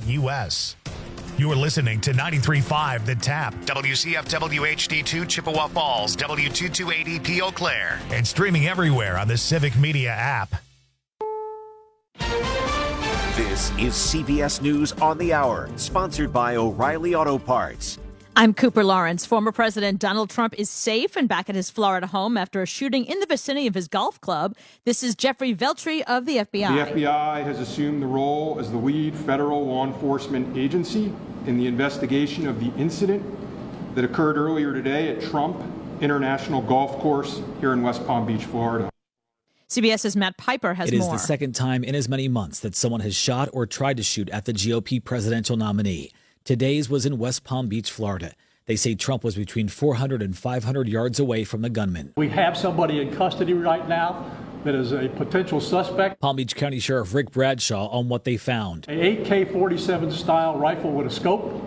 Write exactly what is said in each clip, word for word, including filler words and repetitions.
U S. You are listening to ninety-three point five The Tap, W C F W H D two Chippewa Falls, W two two eight E P Eau Claire, and streaming everywhere on the Civic Media app. This is C B S News on the Hour, sponsored by O'Reilly Auto Parts. I'm Cooper Lawrence. Former President Donald Trump is safe and back at his Florida home after a shooting in the vicinity of his golf club. This is Jeffrey Veltri of the F B I. The F B I has assumed the role as the lead federal law enforcement agency in the investigation of the incident that occurred earlier today at Trump International Golf Course here in West Palm Beach, Florida. CBS's Matt Piper has more. It is more. the second time in as many months that someone has shot or tried to shoot at the G O P presidential nominee. Today's was in West Palm Beach, Florida. They say Trump was between four hundred and five hundred yards away from the gunman. We have somebody in custody right now that is a potential suspect. Palm Beach County Sheriff Rick Bradshaw on what they found. An A K forty-seven style rifle with a scope,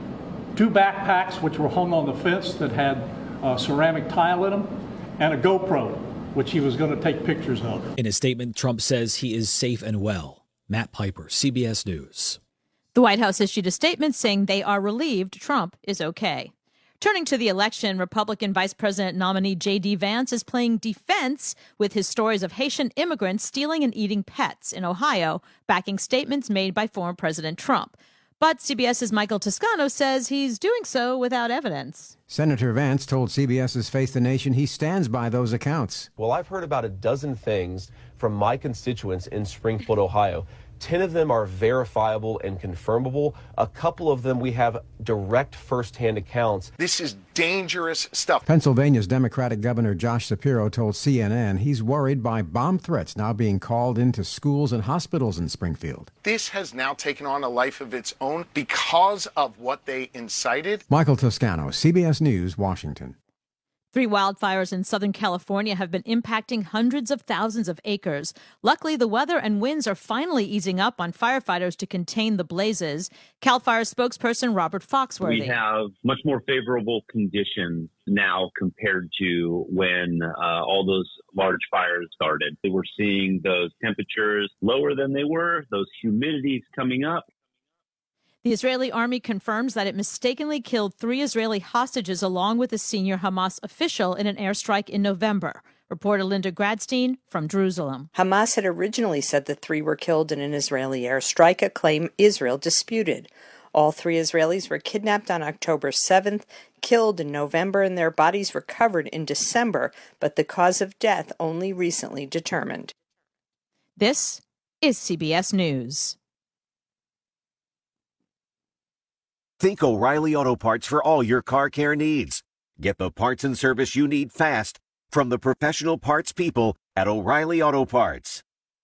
two backpacks which were hung on the fence that had uh, ceramic tile in them, and a GoPro, which he was going to take pictures of. In a statement, Trump says he is safe and well. Matt Piper, C B S News. The White House issued a statement saying they are relieved Trump is okay. Turning to the election, Republican Vice President nominee J D. Vance is playing defense with his stories of Haitian immigrants stealing and eating pets in Ohio, backing statements made by former President Trump. But CBS's Michael Toscano says he's doing so without evidence. Senator Vance told CBS's Face the Nation he stands by those accounts. Well, I've heard about a dozen things from my constituents in Springfield, Ohio. Ten of them are verifiable and confirmable. A couple of them we have direct firsthand accounts. This is dangerous stuff. Pennsylvania's Democratic Governor Josh Shapiro told C N N he's worried by bomb threats now being called into schools and hospitals in Springfield. This has now taken on a life of its own because of what they incited. Michael Toscano, C B S News, Washington. Three wildfires in Southern California have been impacting hundreds of thousands of acres. Luckily, the weather and winds are finally easing up on firefighters to contain the blazes. CAL FIRE spokesperson Robert Foxworthy. We have much more favorable conditions now compared to when uh, all those large fires started. We're seeing those temperatures lower than they were, those humidities coming up. The Israeli army confirms that it mistakenly killed three Israeli hostages along with a senior Hamas official in an airstrike in November. Reporter Linda Gradstein from Jerusalem. Hamas had originally said the three were killed in an Israeli airstrike, a claim Israel disputed. All three Israelis were kidnapped on October seventh, killed in November, and their bodies recovered in December, but the cause of death only recently determined. This is C B S News. Think O'Reilly Auto Parts for all your car care needs. Get the parts and service you need fast from the professional parts people at O'Reilly Auto Parts.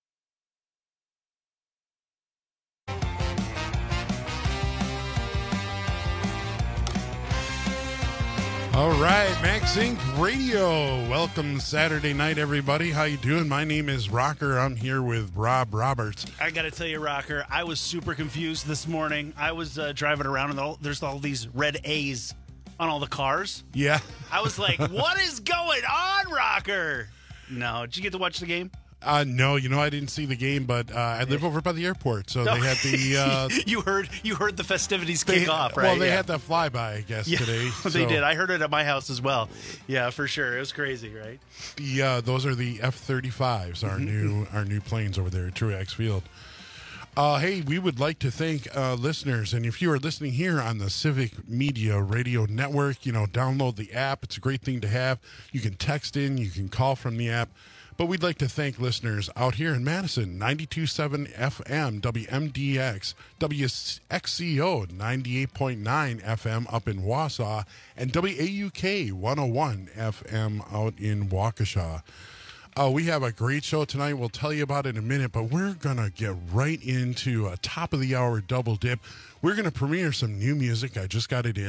All right, Max Incorporated. Radio. Welcome Saturday night, everybody. How you doing? My name is Rocker. I'm here with Rob Roberts. I got to tell you, Rocker, I was super confused this morning. I was uh, driving around, and all, there's all these red A's on all the cars. Yeah. I was like, what is going on, Rocker? No. Did you get to watch the game? Uh, no, you know, I didn't see the game, but uh, I live over by the airport, so no. they had the... Uh, you heard you heard the festivities kick they, off, right? Well, they yeah. had the flyby, I guess, yeah, today. They so. did. I heard it at my house as well. Yeah, for sure. It was crazy, right? The uh, Those are the F thirty-fives, our new our new planes over there at Truax Field. Uh, hey, we would like to thank uh, listeners, and if you are listening here on the Civic Media Radio Network, you know, download the app. It's a great thing to have. You can text in, you can call from the app. But we'd like to thank listeners out here in Madison, ninety-two point seven F M, W M D X, W X C O, ninety-eight point nine F M up in Wausau, and W A U K, one oh one F M out in Waukesha. Uh, we have a great show tonight. We'll tell you about it in a minute, but we're going to get right into a top-of-the-hour double dip. We're going to premiere some new music. I just got it in.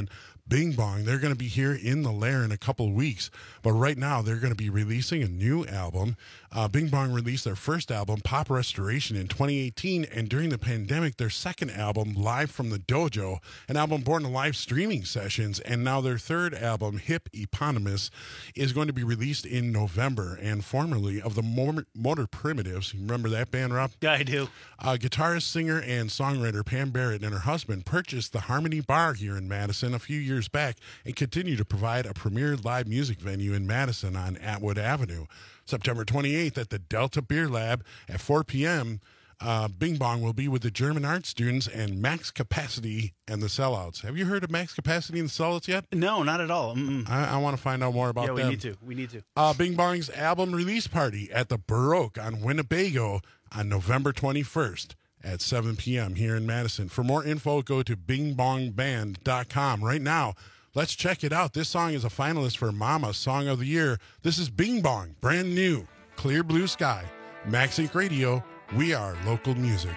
Bing Bong. They're going to be here in the Lair in a couple of weeks, but right now they're going to be releasing a new album. Uh, Bing Bong released their first album, Pop Restoration, in twenty eighteen, and during the pandemic, their second album, Live from the Dojo, an album born of live streaming sessions, and now their third album, Hip Eponymous, is going to be released in November, and formerly of the Motor, Motor Primitives. Remember that band, Rob? Yeah, I do. Uh, guitarist, singer, and songwriter Pam Barrett and her husband purchased the Harmony Bar here in Madison a few years back and continue to provide a premier live music venue in Madison on Atwood Avenue. September twenty-eighth at the Delta Beer Lab at four p.m., uh, Bing Bong will be with the German art students and Max Capacity and the Sellouts. Have you heard of Max Capacity and the Sellouts yet? No, not at all. Mm-mm. I, I want to find out more about yeah, we them. need to. We need to. Uh, Bing Bong's album release party at the Baroque on Winnebago on November twenty-first. At seven p.m. here in Madison. For more info, go to bing bong band dot com. Right now, let's check it out. This song is a finalist for Mama Song of the Year. This is Bing Bong, brand new, Clear Blue Sky. Max Inc Radio, we are local music.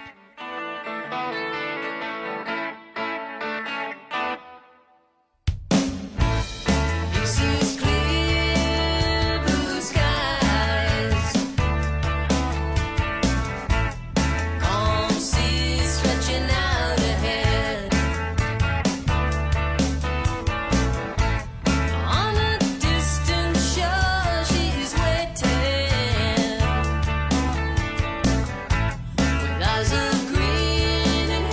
Eyes of green and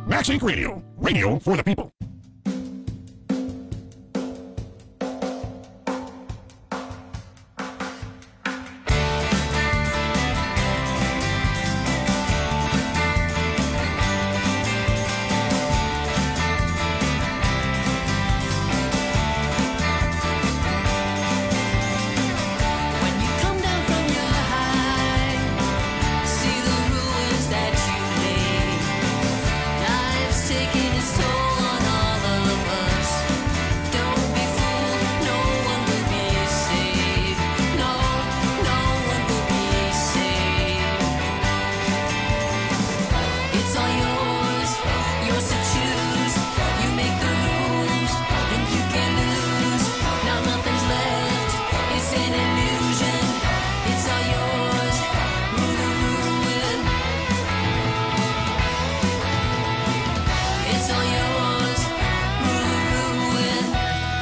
Max Inc Radio. Radio for the people. Taking its toll on all of us. Don't be fooled, no one will be saved. No, no one will be saved. It's all yours, yours to choose. You make the rules, and you can lose. Now nothing's left, it's an illusion. It's all yours, rule the ruin. It's all yours, rule the ruin.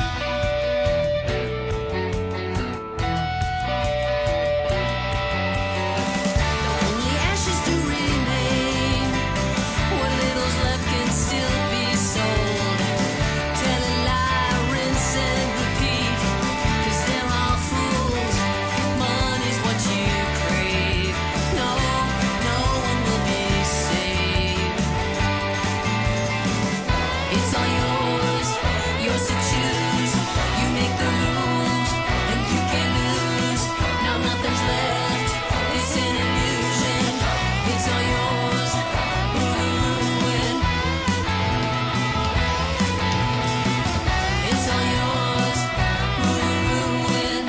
Only ashes do remain. What little's left can still be sold. Tell a lie, rinse and repeat. 'Cause they're all fools. Money's what you crave. No, no one will be saved. It's all yours, yours to choose. You make the rules, and you can lose. Now nothing's left, it's an illusion. It's all yours, ruin. It's all yours, ruin.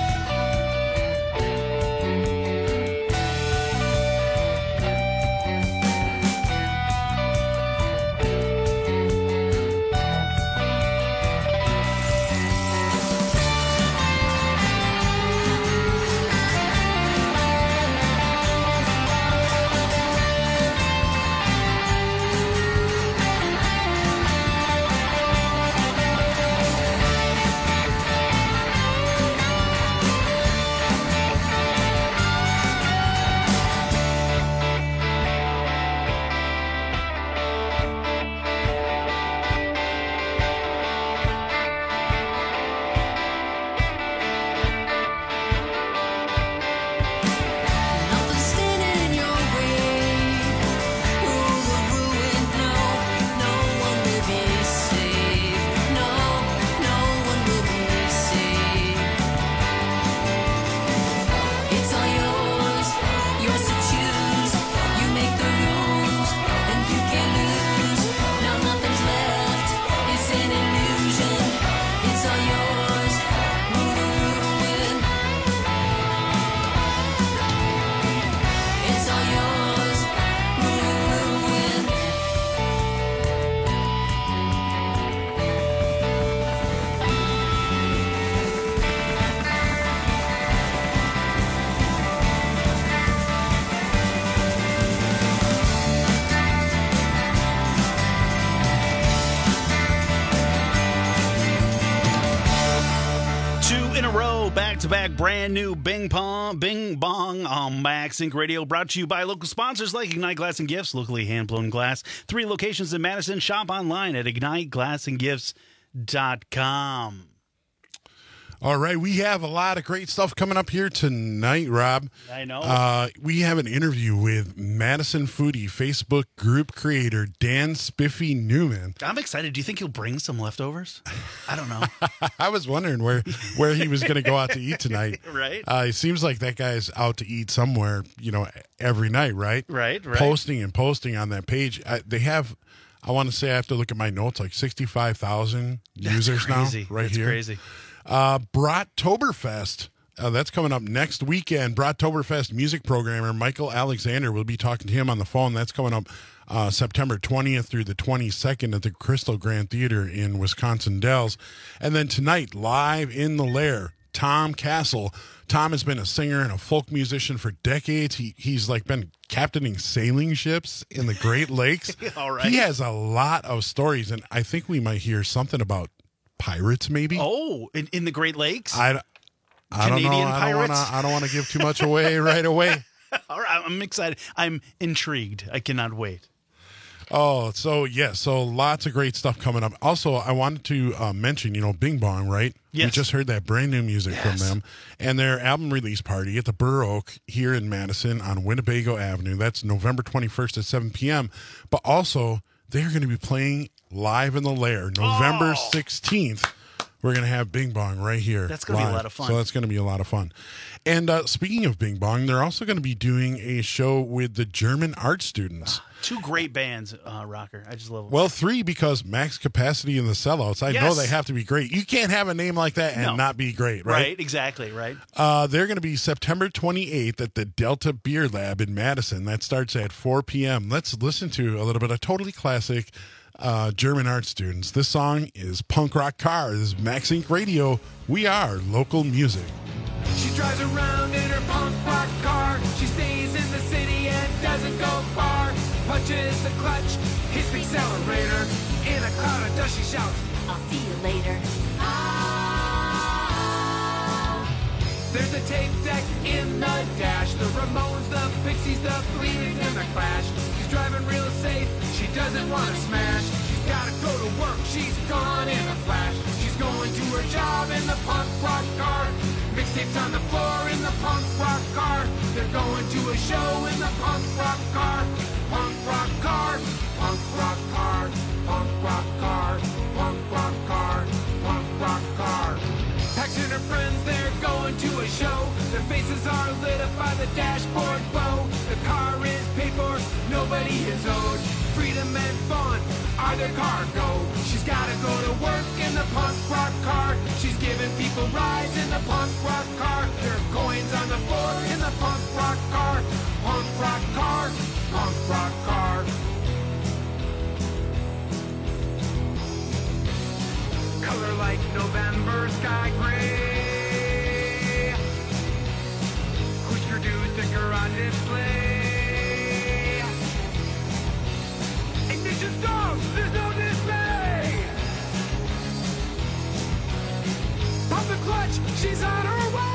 Nothing's standing in your way. Rule the ruin. No, no one will be saved. No, no one will be saved. It's all yours, yours to choose. You make the rules, and you can lose. Now nothing's left, it's an illusion. It's all yours, rule the ruin. It's all yours, ruin. Two in a row, back-to-back, brand new Bing Pong, Bing Bong on Max Inc Radio, brought to you by local sponsors like Ignite Glass and Gifts, locally hand-blown glass. Three locations in Madison. Shop online at ignite glass and gifts dot com. All right, we have a lot of great stuff coming up here tonight, Rob. I know. Uh, we have an interview with Madison Foodie Facebook group creator Dan Spiffy Newman. I'm excited. Do you think he'll bring some leftovers? I don't know. I was wondering where where he was going to go out to eat tonight. Right. Uh, it seems like that guy's out to eat somewhere, you know, every night, right? Right, right. Posting and posting on that page. I, they have, I want to say, I have to look at my notes, like sixty-five thousand users crazy. now, right That's here. crazy. Uh, Brattoberfest. Uh, that's coming up next weekend. Brattoberfest music programmer Michael Alexander. We'll be talking to him on the phone. That's coming up uh, September twentieth through the twenty-second at the Crystal Grand Theater in Wisconsin Dells. And then tonight, live in the Lair, Tom Castle. Tom has been a singer and a folk musician for decades. He He's like been captaining sailing ships in the Great Lakes. All right. He has a lot of stories, and I think we might hear something about pirates, maybe. Oh, in, in the Great Lakes? I, I don't know. Canadian I don't pirates? want to. I don't want to give too much away right away. All right, I'm excited. I'm intrigued. I cannot wait. Oh, so yeah, so lots of great stuff coming up. Also, I wanted to uh, mention, you know, Bing Bong, right? Yes. We just heard that brand new music Yes. from them and their album release party at the Burr Oak here in Madison on Winnebago Avenue. That's November twenty-first at seven p.m. But also, they're going to be playing live in the Lair November sixteenth. We're going to have Bing Bong right here. That's going to be a live. lot of fun. So that's going to be a lot of fun. And uh, speaking of Bing Bong, they're also going to be doing a show with the German art students. Two great bands, uh, Rocker. I just love them. Well, three, because Max Capacity and the Sellouts. I Yes. know they have to be great. You can't have a name like that and No. not be great, right? Right, exactly, right. Uh, they're going to be September twenty-eighth at the Delta Beer Lab in Madison. That starts at four p.m. Let's listen to a little bit of totally classic uh, German art students. This song is Punk Rock Car. This is Max Inc Radio. We are local music. She drives around in her punk rock car. She stays in the city and doesn't go far. Punches the clutch, hits the accelerator. In a cloud of dust she shouts, I'll see you later. Ah. There's a tape deck in the dash. The Ramones, the Pixies, the Bleeding, and the Clash. She's driving real safe, she doesn't want to smash. She's gotta go to work, she's gone in a flash. She's going to her job in the punk rock car. Mixtapes on the floor in the punk rock car. They're going to a show in the punk rock car. Punk rock car, punk rock car, punk rock car, punk rock car, punk rock car. Pax and her friends, they're going to a show. Their faces are lit up by the dashboard glow. The car is paid for, nobody is owed. Freedom and fun are their cargo. She's gotta go to work in the punk rock car. She's giving people rides in the punk rock car. There are coins on the floor in the punk rock car. Punk rock car, punk rock car. Color like November sky gray. Husker Du sticker on display. Ignition stone, there's no display. Pump the clutch, she's on her way.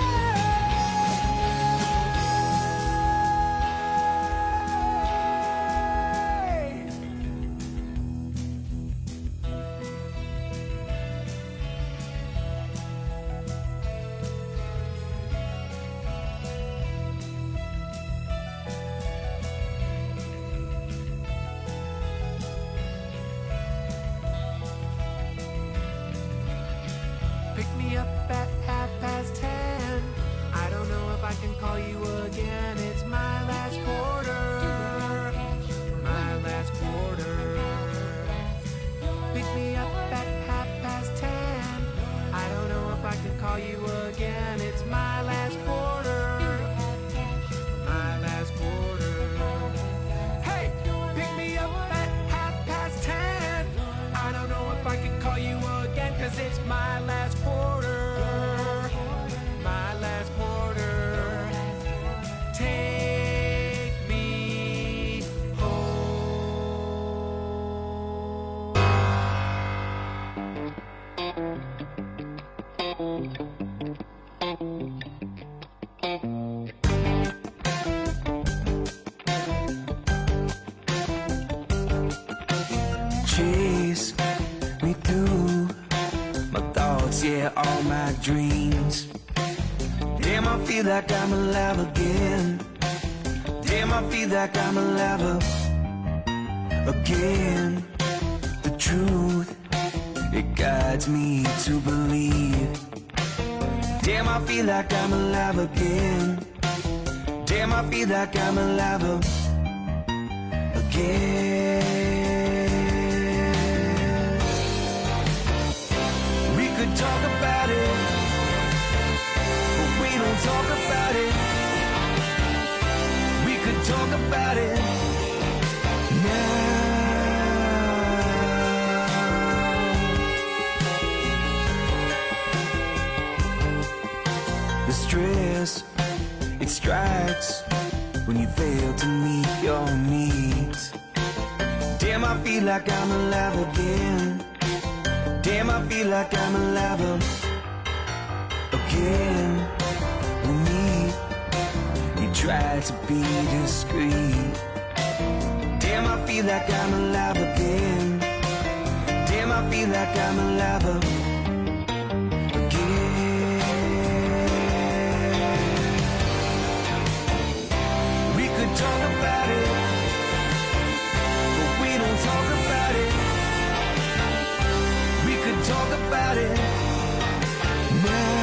Pick me up at half past ten. I don't know if I can call you again. It's my last quarter. My last quarter. Pick me up at half past ten. I don't know if I can call you again. It's my last quarter. My last quarter. Hey, pick me up at half past ten. I don't know if I can call you again, cause it's my last quarter. My last quarter. Take me Chase me through my thoughts, yeah, all my dreams. Damn, I feel like I'm alive again. Damn, I feel like I'm alive again. The truth, it guides me to believe. Damn, I feel like I'm alive again. Damn, I feel like I'm alive again. We could talk about it, but we don't talk about it. We could talk about it now. The stress, it strikes when you fail to meet your needs. Damn, I feel like I'm alive again. Damn, I feel like I'm alive again. With me, you try to be discreet. Damn, I feel feel like I'm alive again. Damn, I feel like I'm alive again. We could talk about it, but we don't talk about it. We could talk about it now.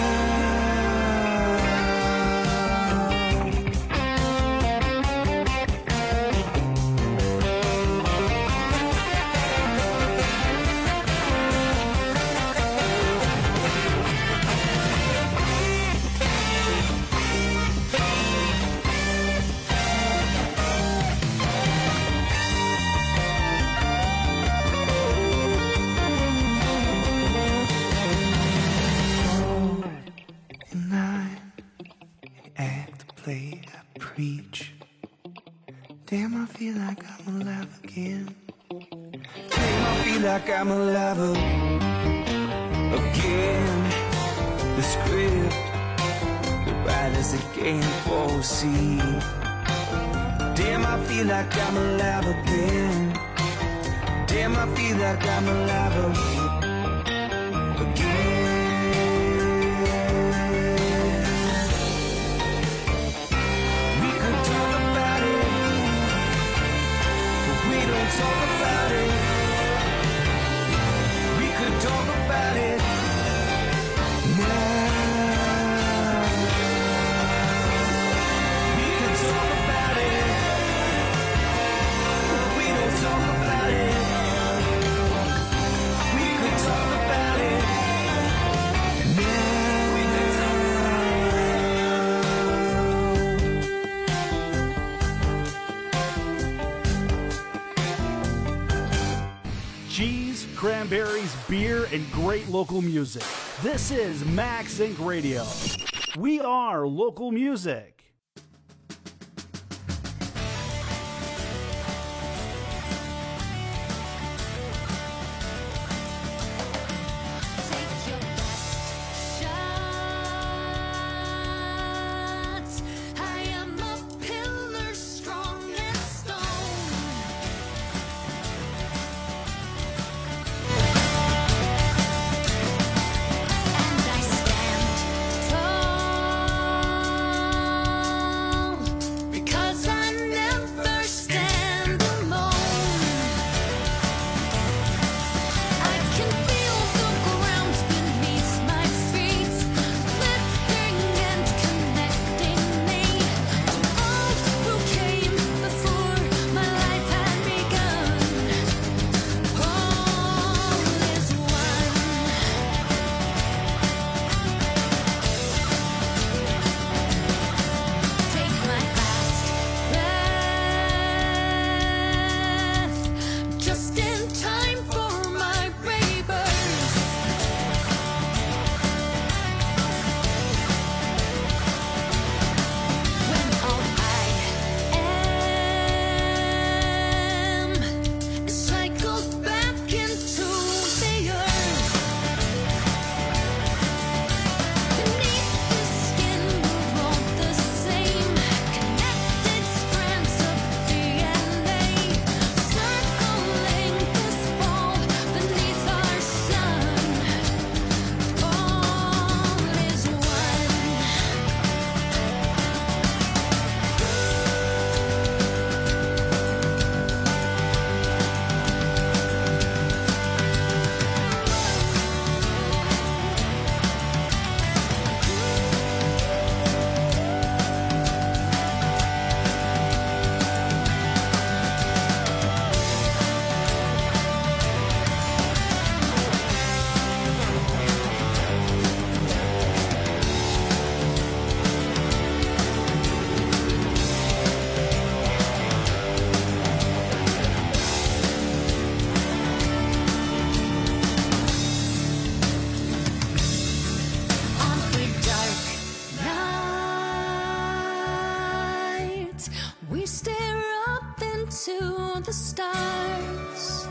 Damn, I feel like I'm alive again. Damn, I feel like I'm alive again. The script, the writers again foresee. Damn, I feel like I'm alive again. Damn, I feel like I'm alive again. We could talk about it. We don't talk about it. We could talk about it now. We could talk about it. We don't talk about it. We could talk about it now. We could talk Cheese, cranberries, beer, and great local music. This is Max Incorporated. Radio. We are local music. the stars.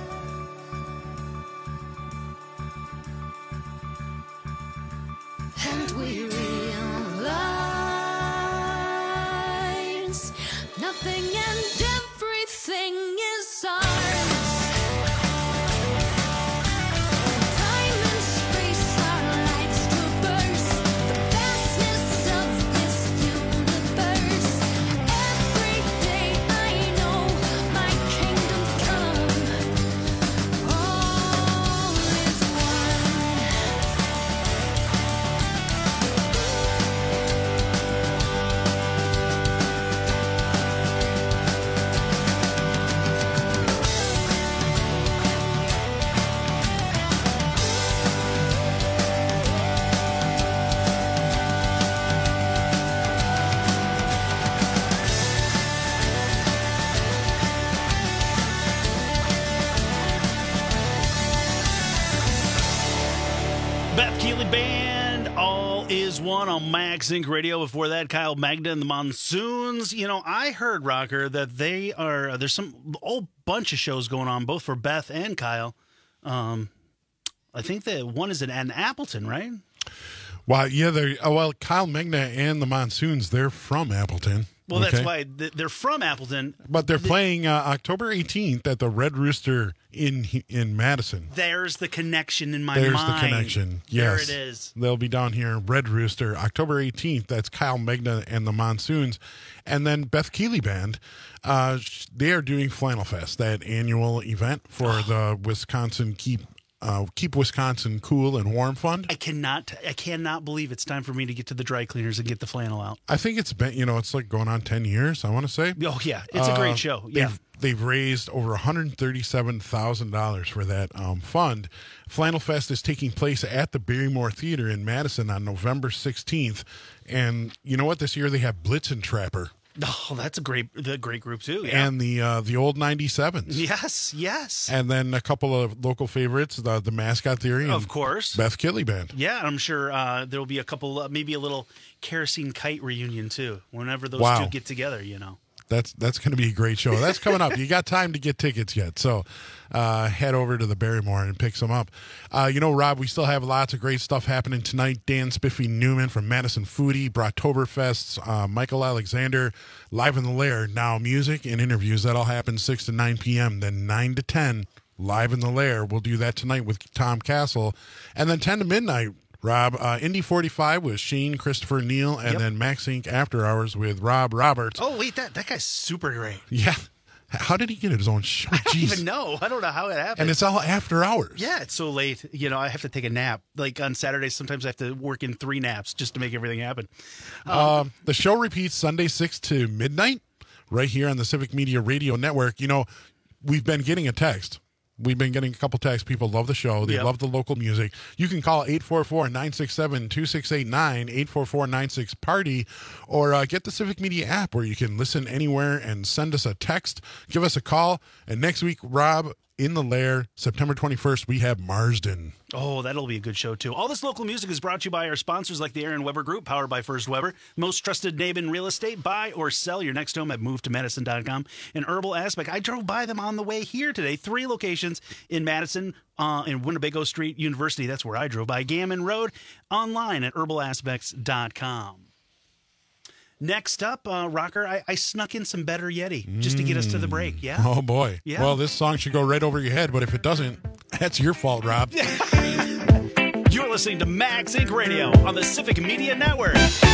And we realize nothing and everything is ours. Band, All Is One on Max Inc Radio. Before that, Kyle Magda and the Monsoons. You know, I heard, Rocker, that they are, there's some whole bunch of shows going on, both for Beth and Kyle. Um, I think that one is in, in Appleton, right? Well, yeah, they're, oh, well, Kyle Magna and the Monsoons, they're from Appleton. Well, okay? that's why th- they're from Appleton. But they're playing uh, October eighteenth at the Red Rooster in in Madison. There's the connection in my There's mind. the connection. Yes. There it is. They'll be down here, Red Rooster, October eighteenth. That's Kyle Magna and the Monsoons. And then Beth Keeley Band, uh, they are doing Flannel Fest, that annual event for the Wisconsin Keep uh, Keep Wisconsin Cool and Warm Fund. I cannot, I cannot believe it's time for me to get to the dry cleaners and get the flannel out. I think it's been, you know, it's like going on ten years, I want to say. Oh, yeah. It's a great show. Yeah. They've, they've raised over one hundred thirty-seven thousand dollars for that um, fund. Flannel Fest is taking place at the Barrymore Theater in Madison on November sixteenth. And you know what? This year they have Blitzen Trapper. Oh, that's a great, the great group too. Yeah. And the uh, the old ninety-sevens. Yes, yes. And then a couple of local favorites, the, the Mascot Theory. And Of course. Beth Keeley Band. Yeah, I'm sure uh, there will be a couple, uh, maybe a little kerosene kite reunion too, whenever those Wow. two get together, you know. That's that's going to be a great show. That's coming up. You got time to get tickets yet, so uh, head over to the Barrymore and pick some up. Uh, you know, Rob, we still have lots of great stuff happening tonight. Dan Spiffy Newman from Madison Foodie, Brocktoberfest, uh, Michael Alexander, Live in the Lair. Now, music and interviews. That'll happen six to nine p.m. Then nine to ten, Live in the Lair. We'll do that tonight with Tom Castle. And then ten to midnight, Rob, uh, Indy forty-five with Shane Christopher Neal, and Yep. then Max Inc After Hours with Rob Roberts. Oh, wait, that, that guy's super great. Yeah. How did he get his own show? I don't Jeez. even know. I don't know how it happened. And it's all after hours. Yeah, it's so late. You know, I have to take a nap. Like on Saturdays, sometimes I have to work in three naps just to make everything happen. Um, Um, the show repeats Sunday six to midnight right here on the Civic Media Radio Network. You know, we've been getting a text. We've been getting a couple texts. People love the show. They Yep. love the local music. You can call eight four four, nine six seven, two six eight nine, eight four four, nine six, party, or uh, get the Civic Media app where you can listen anywhere and send us a text. Give us a call. And next week, Rob, in the Lair, September twenty-first, we have Marsden. Oh, that'll be a good show, too. All this local music is brought to you by our sponsors like the Aaron Weber Group, powered by First Weber. Most trusted name in real estate. Buy or sell your next home at move to madison dot com. And Herbal Aspect. I drove by them on the way here today. Three locations in Madison, uh, in Winnebago Street University. That's where I drove by. Gammon Road. Online at herbal aspects dot com. Next up, uh, Rocker, I, I snuck in some Better Yeti just to get us to the break. Yeah. Oh, boy. Yeah. Well, this song should go right over your head, but if it doesn't, that's your fault, Rob. You're listening to Max Inc Radio on the Civic Media Network.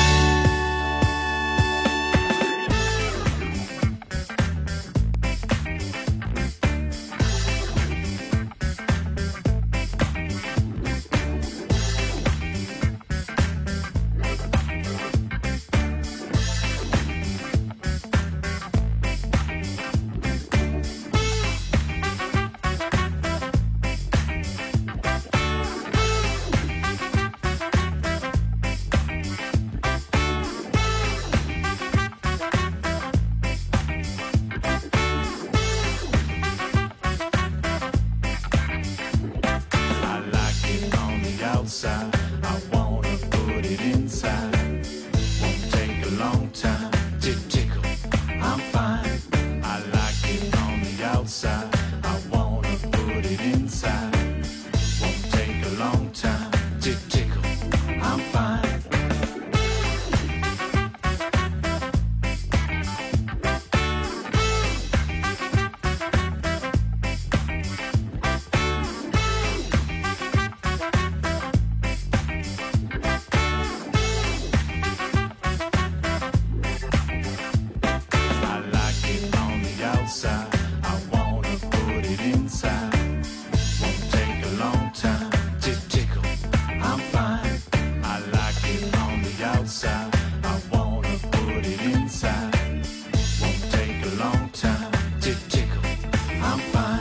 I like it on the outside. I wanna put it inside. Won't take a long time to tickle. I'm fine. I like it on the outside. I wanna put it inside. Won't take a long time to tickle. I'm fine. I like it on the outside. I wanna put it inside. Won't take a long time to tickle. I'm fine. I like it on the outside. I wanna put it inside. Won't take a long time to tickle. I'm fine.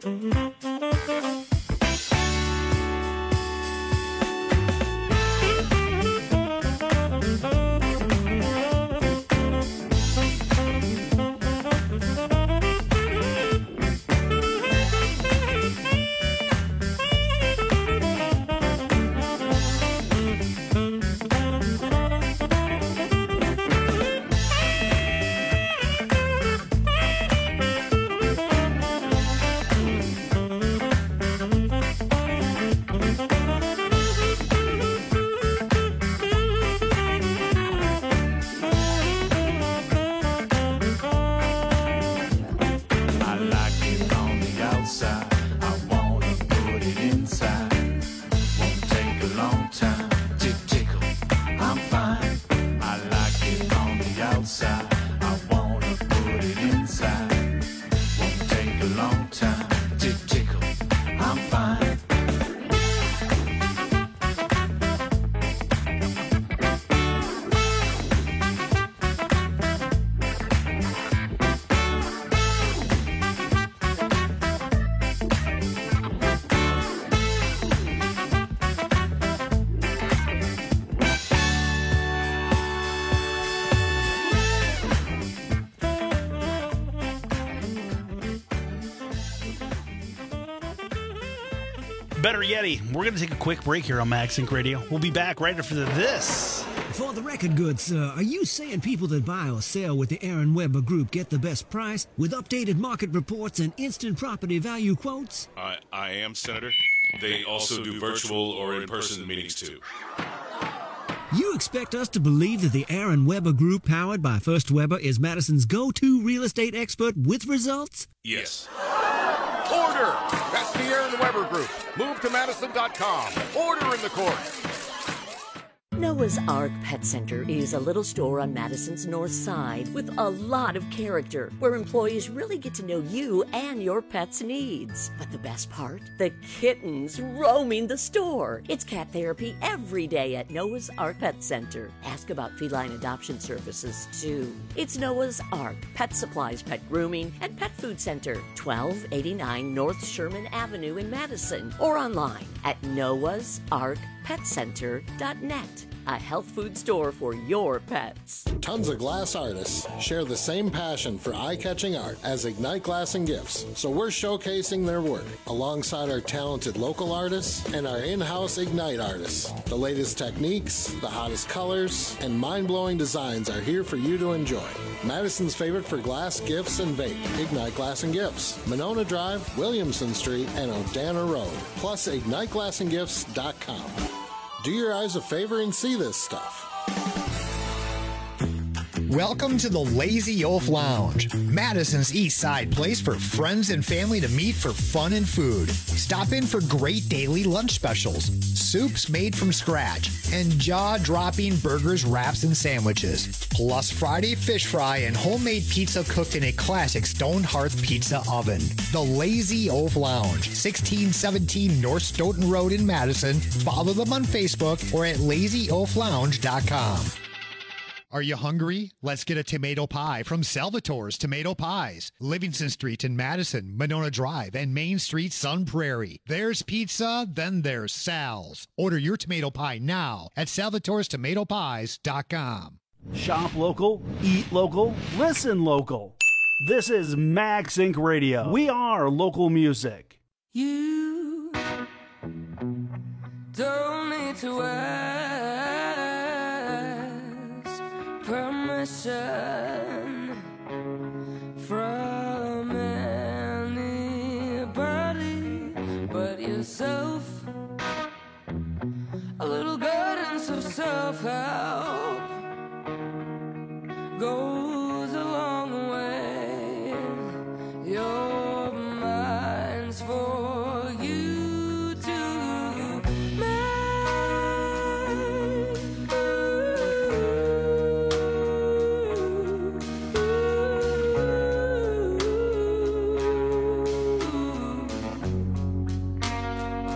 Better Yeti. We're going to take a quick break here on MagSync Radio. We'll be back right after this. For the record goods, uh, are you saying people that buy or sell with the Aaron Weber Group get the best price with updated market reports and instant property value quotes? I, I am, Senator. They also do virtual or in-person meetings, too. You expect us to believe that the Aaron Weber Group, powered by First Weber, is Madison's go-to real estate expert with results? Yes. Order! That's the Aaron Weber Group. Move to Madison dot com. Order in the court. Noah's Ark Pet Center is a little store on Madison's north side with a lot of character, where employees really get to know you and your pet's needs. But the best part? The kittens roaming the store. It's cat therapy every day at Noah's Ark Pet Center. Ask about feline adoption services, too. It's Noah's Ark Pet Supplies, Pet Grooming, and Pet Food Center, twelve eighty-nine North Sherman Avenue in Madison, or online at noahs ark pet center dot net. A health food store for your pets. Tons of glass artists share the same passion for eye-catching art as Ignite Glass and Gifts, so we're showcasing their work alongside our talented local artists and our in-house Ignite artists. The latest techniques, the hottest colors, and mind-blowing designs are here for you to enjoy. Madison's favorite for glass, gifts, and vape, Ignite Glass and Gifts, Monona Drive, Williamson Street, and Odana Road, plus ignite glass and gifts dot com. Do your eyes a favor and see this stuff. Welcome to the Lazy Wolf Lounge, Madison's East Side place for friends and family to meet for fun and food. Stop in for great daily lunch specials, soups made from scratch, and jaw-dropping burgers, wraps, and sandwiches. Plus Friday fish fry and homemade pizza cooked in a classic stone hearth pizza oven. The Lazy Wolf Lounge, sixteen seventeen North Stoughton Road in Madison. Follow them on Facebook or at lazy wolf lounge dot com. Are you hungry? Let's get a tomato pie from Salvatore's Tomato Pies. Livingston Street in Madison, Monona Drive, and Main Street, Sun Prairie. There's pizza, then there's Sal's. Order your tomato pie now at salvatores tomato pies dot com. Shop local, eat local, listen local. This is MagSync Radio. We are local music. You don't need to ask permission from anybody but yourself. A little guidance of self-help goes a long way. Your mind's for you to make.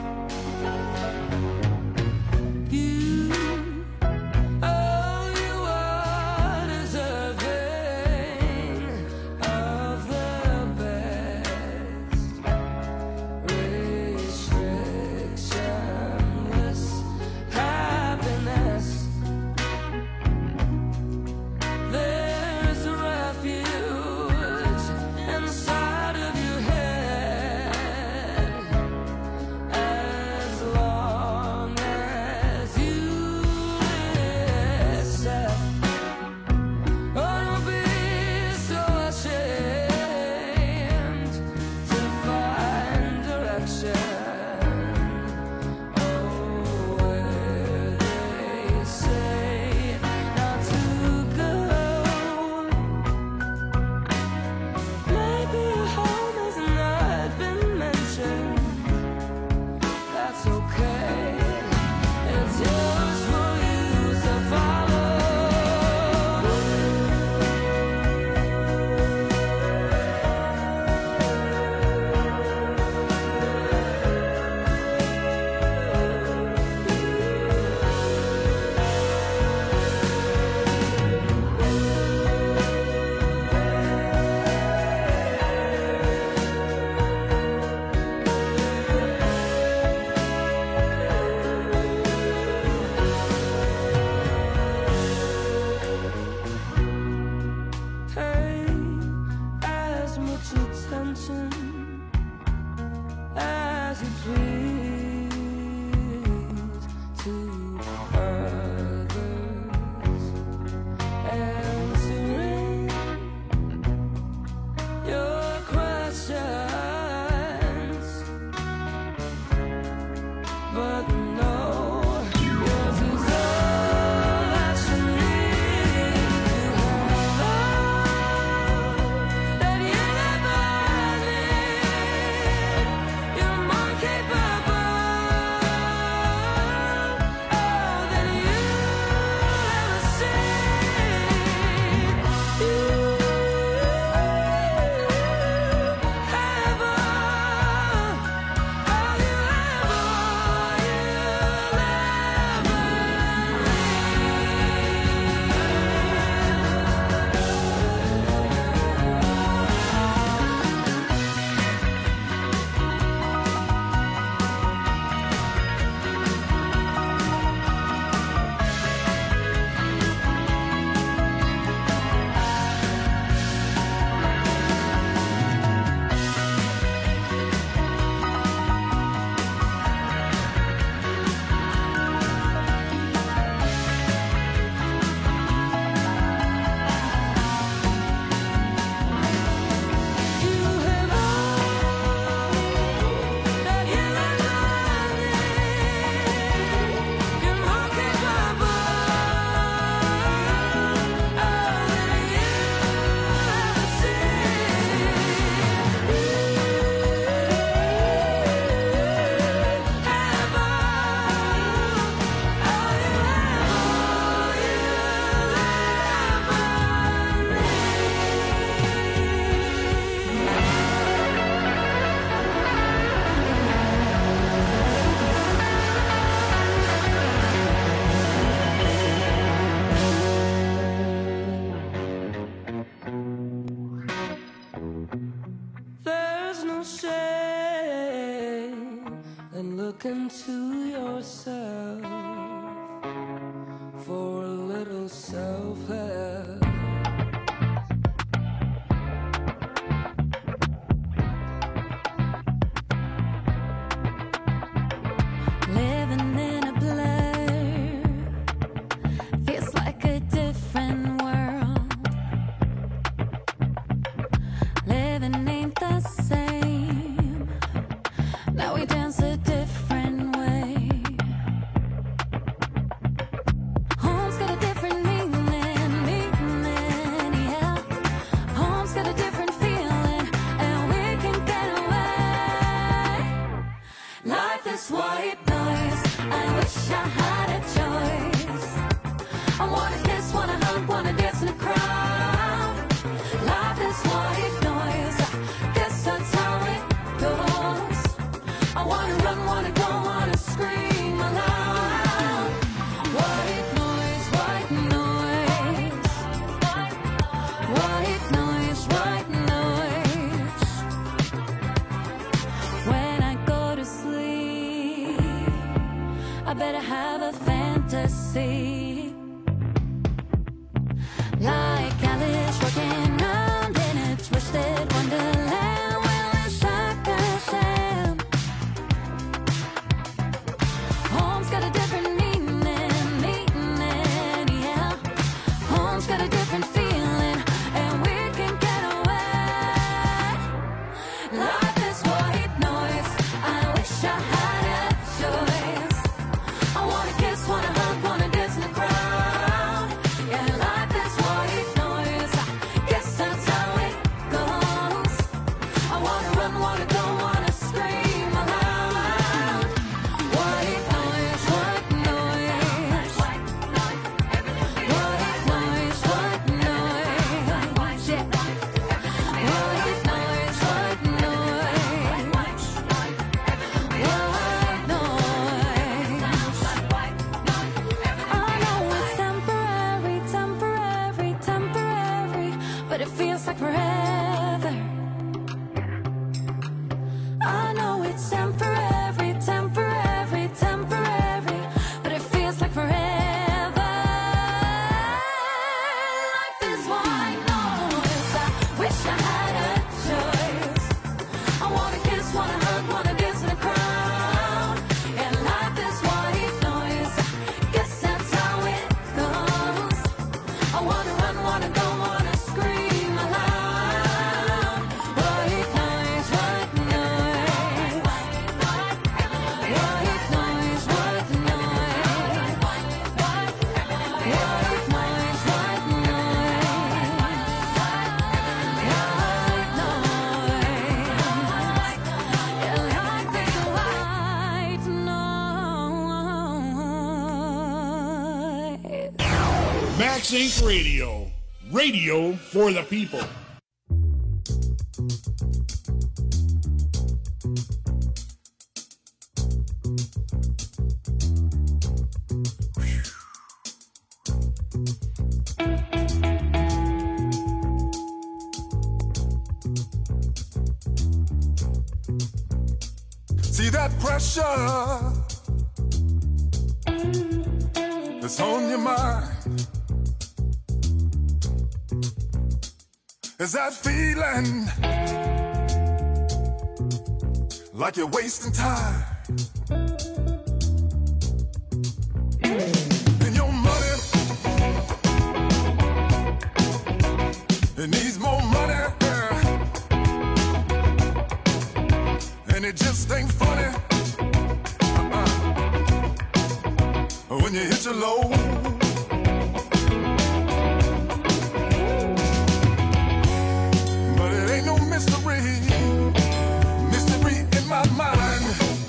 Look into yourself for a little self-help. Living in a blur feels like a different world. Living ain't the same. Now we dance a different way. Home's got a different meaning, meaning, yeah. Home's got a different feeling, and we can get away. Life is white noise. I wish I had a choice. I wanna kiss, wanna hug, wanna dance in a crowd. Life is white noise. Guess that's how it goes. I wanna run, wanna go, wanna scream aloud. White noise, white noise. White noise, white noise. When I go to sleep, I better have a fantasy. Like Alice walking around in a twisted wonderland. Well, it's like a sham. Home's got a different meaning, meaning, yeah. Home's got a different feeling, and we can get away. Life is white noise. I wish I had a choice. I wanna kiss, wanna hug, wanna dance in the crowd. Yeah, life is white noise. Guess that's how it goes. I wanna run, wanna go, wanna scream aloud. White noise, white noise. White noise, white noise. Yeah. White noise, white noise. White noise. I know it's temporary, temporary, temporary, but it feels like forever. I know it's temporary, temporary, temporary, but it feels like forever. Life is white noise. I wish I had a choice. I wanna kiss, wanna hug, wanna dance in a crowd. And life is white noise. Guess that's how it goes. I wanna run, wanna go, wanna scream aloud. White noise, white noise. White noise, white noise. White noise, white Max Inc Radio. Radio for the people. See that pressure that's on your mind? Is that feeling like you're wasting time? And your money, it needs more money, and it just ain't funny uh-uh. when you hit your low. But it ain't no mystery, mystery in my mind.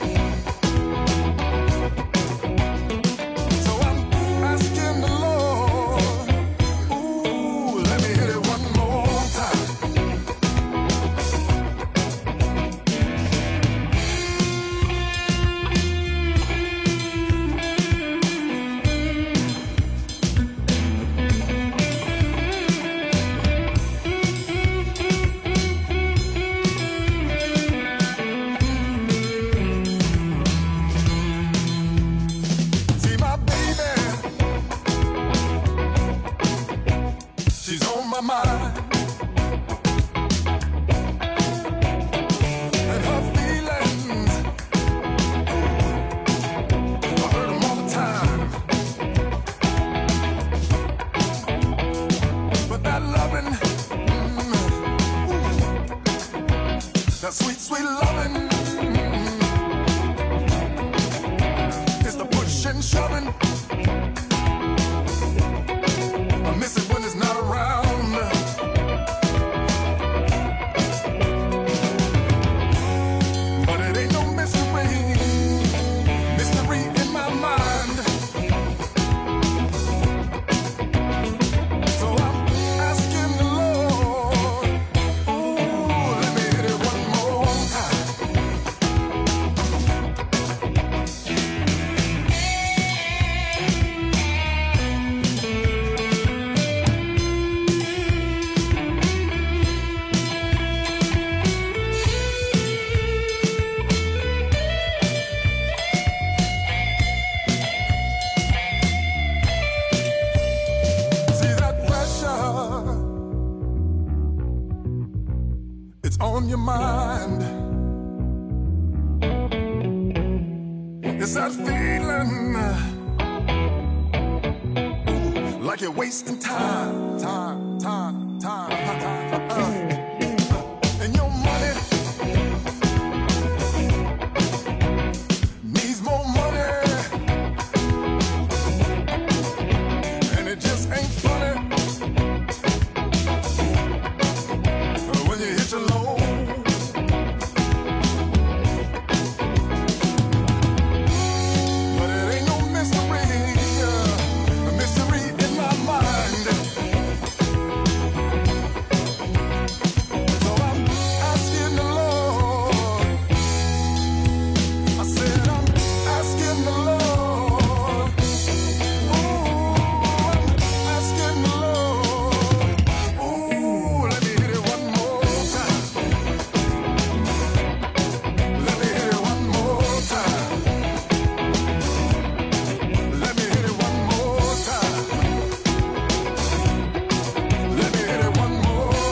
So I'm asking the Lord, ooh, let me hit it one more time. sweet loving. It's the push and shoving. I miss it when it's not around. But it ain't no mystery, mystery in my mind. So I'm asking the Lord, ooh, let me hit it one more time. See that pressure? It's on your mind. It's that feeling ooh, like you're wasting time, time, time, time, time. Uh, and your money needs more money, and it just ain't funny when you hit your low. But it ain't no mystery, uh, a mystery in my mind. So I'm asking the Lord. I said I'm asking the Lord. Ooh, I'm asking the Lord. Ooh, let me hit it one more time. Let me hit it one more time. Let me hit it one more time. Let me hit it one more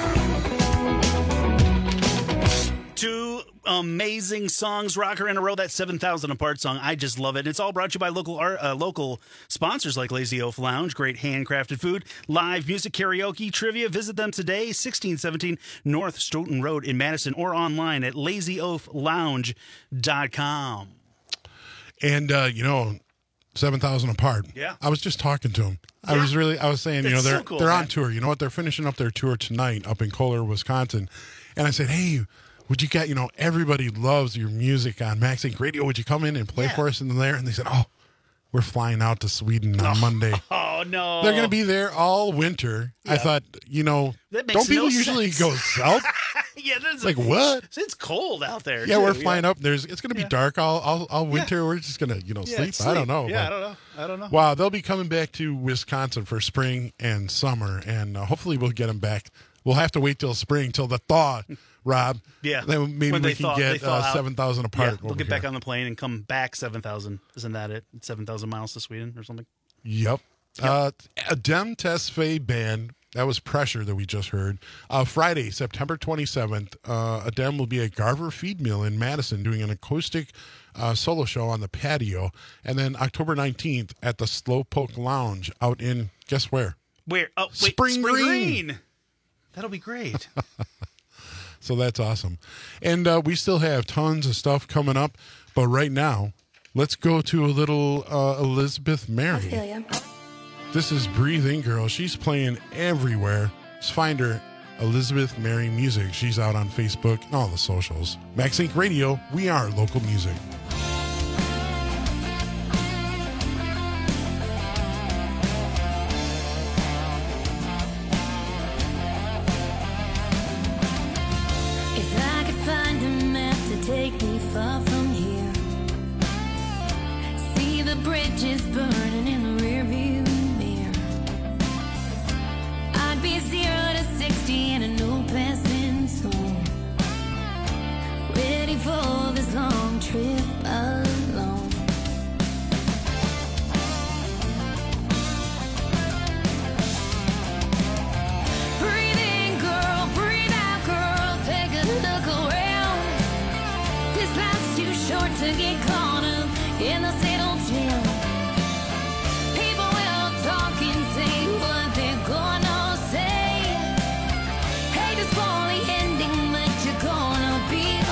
time. Two amazing songs, rocker in a row. That seven thousand Apart song, I just love it. It's all brought to you by local art, uh, local sponsors like Lazy Oaf Lounge, great handcrafted food, live music, karaoke, trivia. Visit them today, sixteen seventeen North Stoughton Road in Madison, or online at lazy oaf lounge dot com. And, uh, you know, seven thousand Apart. Yeah. I was just talking to him. I Yeah. was really, I was saying, you know, That's so they're, cool, they're man. on tour. You know what? They're finishing up their tour tonight up in Kohler, Wisconsin. And I said, hey, would you get, you know, everybody loves your music on Max Inc Radio. Would you come in and play for us in there? And they said, oh, we're flying out to Sweden on Monday. Oh, no. They're going to be there all winter. I thought, you know, That makes don't people no usually sense. go south? Yeah, that's Like, what? It's cold out there. Yeah, too, we're flying up. There's it's going to be dark all, all, all winter. We're just going to, you know, Yeah, sleep. sleep. I don't know. Yeah, but- I don't know. I don't know. Wow, they'll be coming back to Wisconsin for spring and summer, and uh, hopefully we'll get them back. We'll have to wait till spring, till the thaw, Rob. Yeah. Then maybe When we they can thaw- they get thaw uh, out. seven thousand Apart. Yeah, we'll over get back here. on the plane and come back seven thousand. Isn't that it? It's seven thousand miles to Sweden or something? Yep. Uh, Adem Tesfaye Band. That was Pressure that we just heard. Uh, Friday, September twenty-seventh, uh, Adem will be at Garver Feed Mill in Madison doing an acoustic uh, solo show on the patio. And then October nineteenth at the Slowpoke Lounge out in, guess where? Where? Oh, wait, Spring Green. That'll be great. So that's awesome. And uh, we still have tons of stuff coming up. But right now, let's go to a little uh, Elizabeth Mary. This is Breathing Girl. She's playing everywhere. Just find her, Elizabeth Mary Music. She's out on Facebook and all the socials. Max Inc Radio, we are local music. If I could find a map to take me far from here, see the bridges burning in the rearview mirror, I'd be zero to sixty in a no passing zone, ready for this long trip alone. Breathe in, girl, breathe out, girl, take a look around. This life's too short to get caught up in the same old jail. People will talk and say what they're gonna say. Hate is for the ending, but you're gonna be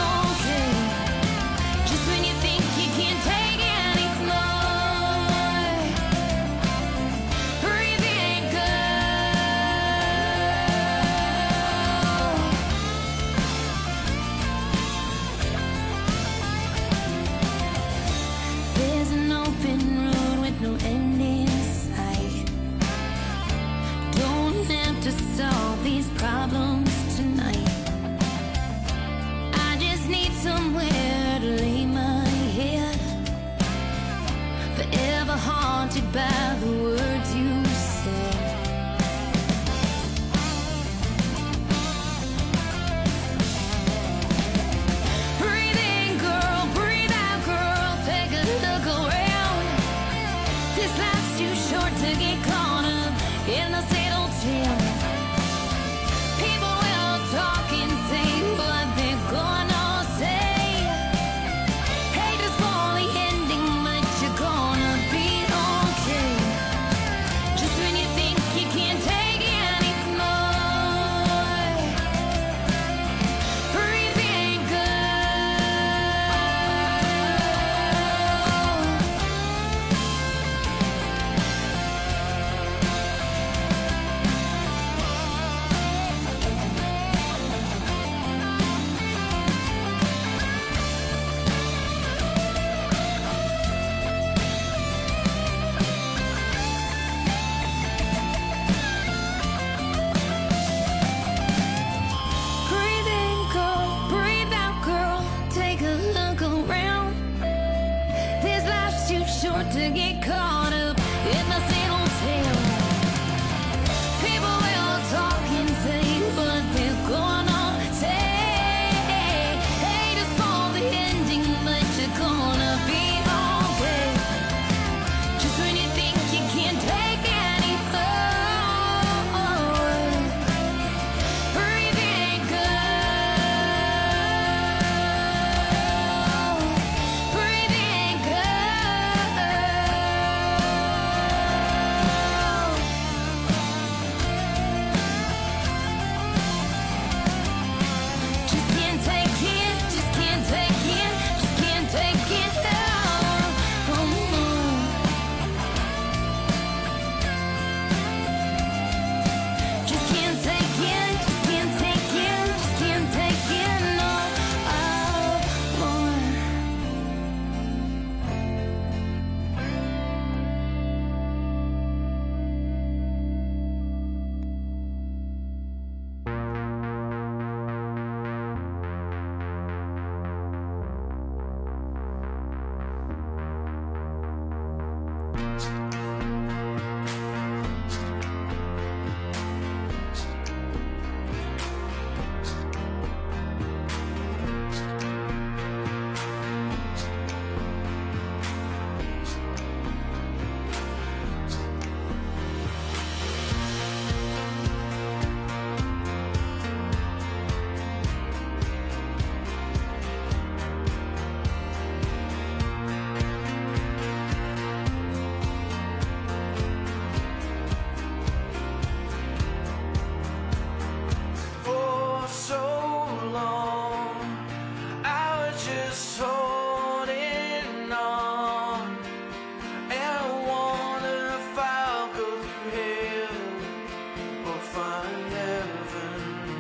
just holding on, and I wonder if I'll go through hell or find heaven.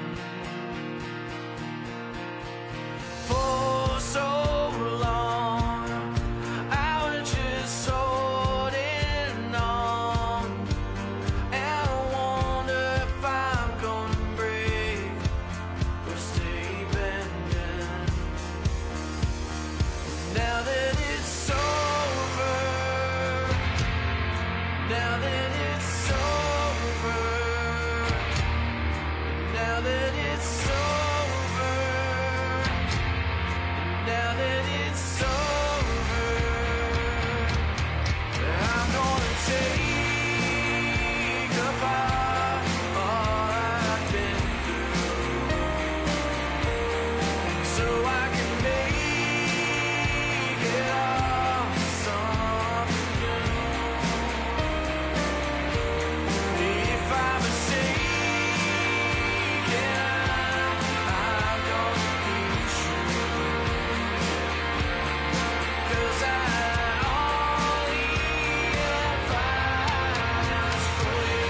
For so long, I was just holding on, and I wonder if I'm gonna break or stay bending. Now that it's over, now that it's over, now that it's over, now that it's over, I'm gonna take apart all I've been through, so I can make it all something new. If I'm mistaken, I'm gonna be true, 'cause I only advise for you.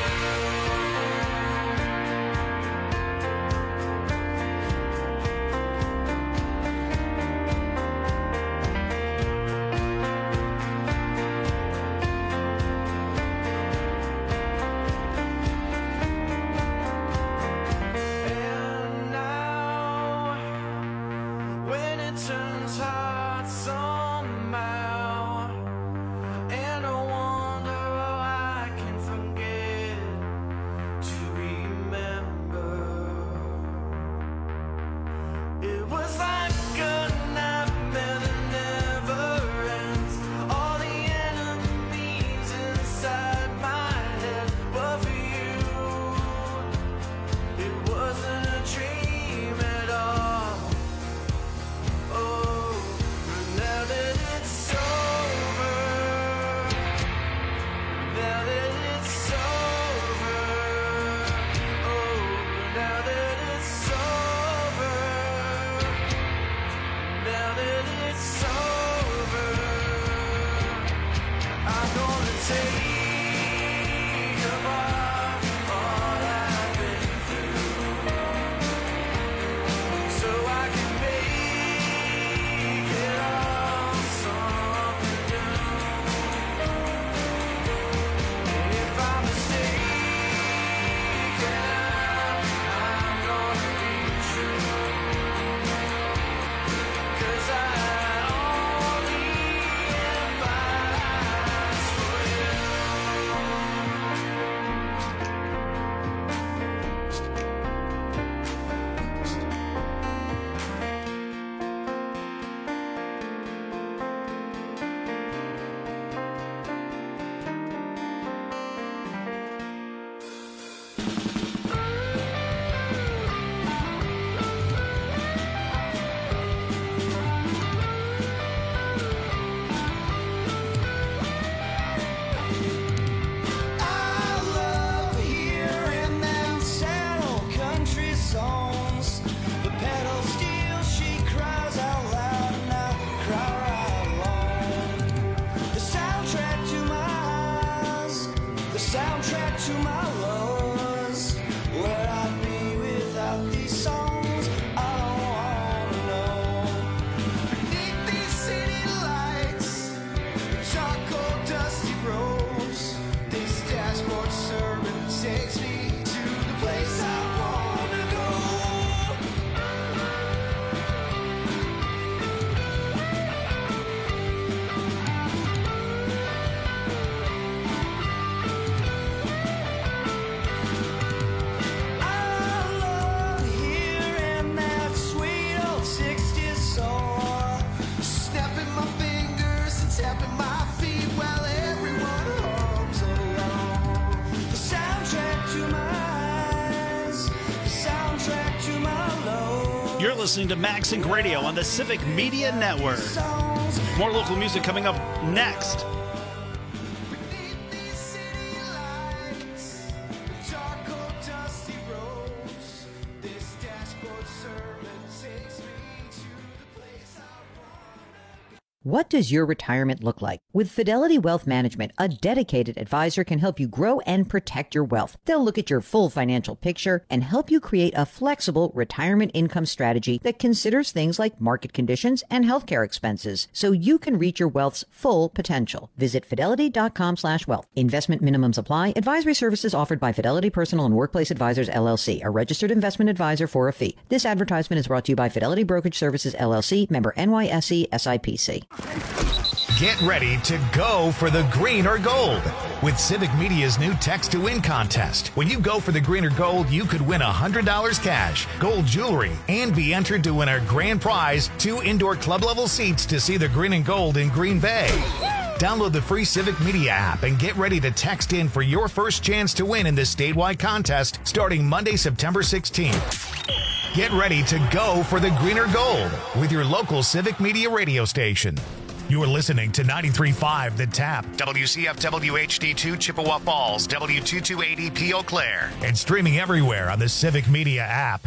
And now, when it turns hot somehow, and I wonder how I can forget to remember, it was like a nightmare that never ends. All the enemies inside my head, but for you, it wasn't a dream at all. Oh, but now that it's over, now that it's over, oh, now that it's over, now that it's over, I'm gonna take apart all I've been through, so I can make it all something new. If I'm mistaken, I'm gonna be true, 'cause I only advise for you. I love hearing them sad old country songs. The pedal steel, she cries out loud, and I cry right along. The soundtrack to my highs, the soundtrack to my lows. Where I'd be without these songs, I don't wanna know. Beneath these city lights, charcoal dusty roads, this dashboard servant takes me to the place I wanna go. I love hearing that sweet old sixties song, snapping my fingers and tapping my feet while everyone hums along. The soundtrack to my eyes, the soundtrack to my lows. You're listening to MagSync Radio on the Civic Media Network. More local music coming up next. Charcoal dusty roads, this dashboard servant takes me to the place I want. What does your retirement look like? With Fidelity Wealth Management, a dedicated advisor can help you grow and protect your wealth. They'll look at your full financial picture and help you create a flexible retirement income strategy that considers things like market conditions and healthcare expenses, so you can reach your wealth's full potential. Visit fidelity.com slash wealth. Investment minimums apply. Advisory services offered by Fidelity Personal and Workplace Advisors, L L C, a registered investment advisor for a fee. This advertisement is brought to you by Fidelity Brokerage Services, L L C, member N Y S E, S I P C. Get ready to go for the green or gold with Civic Media's new Text to Win contest. When you go for the green or gold, you could win one hundred dollars cash, gold jewelry, and be entered to win our grand prize, two indoor club-level seats to see the green and gold in Green Bay. Download the free Civic Media app and get ready to text in for your first chance to win in this statewide contest starting Monday, September sixteenth. Get ready to go for the green or gold with your local Civic Media radio station. You're listening to ninety-three point five The Tap, W C F W H D two Chippewa Falls, W two two eight zero P Eau Claire, and streaming everywhere on the Civic Media app.